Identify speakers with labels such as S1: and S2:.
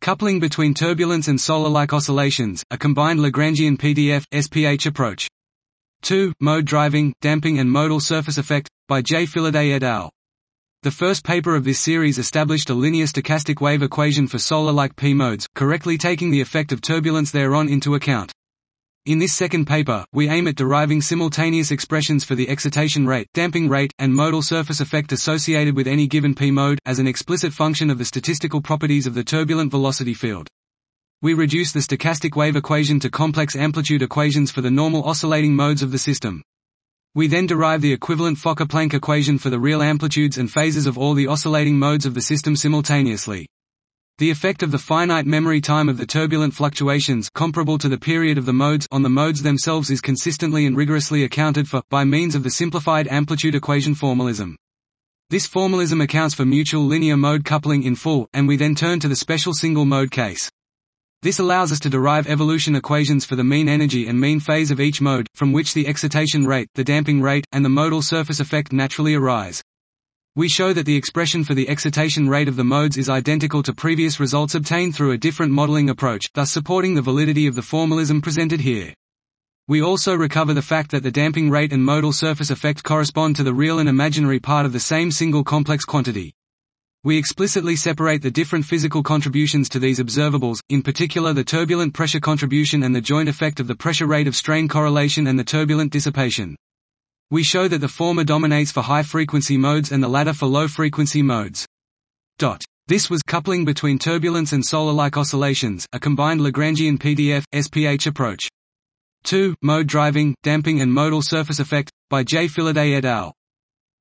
S1: Coupling between turbulence and solar-like oscillations, a combined Lagrangian PDF/SPH approach. 2. Mode driving, damping and modal surface effect, by J. Philaday et al. The first paper of this series established a linear stochastic wave equation for solar-like P-modes, correctly taking the effect of turbulence thereon into account. In this second paper, we aim at deriving simultaneous expressions for the excitation rate, damping rate, and modal surface effect associated with any given P-mode, as an explicit function of the statistical properties of the turbulent velocity field. We reduce the stochastic wave equation to complex amplitude equations for the normal oscillating modes of the system. We then derive the equivalent Fokker-Planck equation for the real amplitudes and phases of all the oscillating modes of the system simultaneously. The effect of the finite memory time of the turbulent fluctuations, comparable to the period of the modes, on the modes themselves is consistently and rigorously accounted for, by means of the simplified amplitude equation formalism. This formalism accounts for mutual linear mode coupling in full, and we then turn to the special single mode case. This allows us to derive evolution equations for the mean energy and mean phase of each mode, from which the excitation rate, the damping rate, and the modal surface effect naturally arise. We show that the expression for the excitation rate of the modes is identical to previous results obtained through a different modeling approach, thus supporting the validity of the formalism presented here. We also recover the fact that the damping rate and modal surface effect correspond to the real and imaginary part of the same single complex quantity. We explicitly separate the different physical contributions to these observables, in particular the turbulent pressure contribution and the joint effect of the pressure rate of strain correlation and the turbulent dissipation. We show that the former dominates for high-frequency modes and the latter for low-frequency modes. This was coupling between turbulence and solar-like oscillations, a combined Lagrangian PDF/SPH approach. 2. Mode driving, damping and modal surface effect, by J. Philaday et al.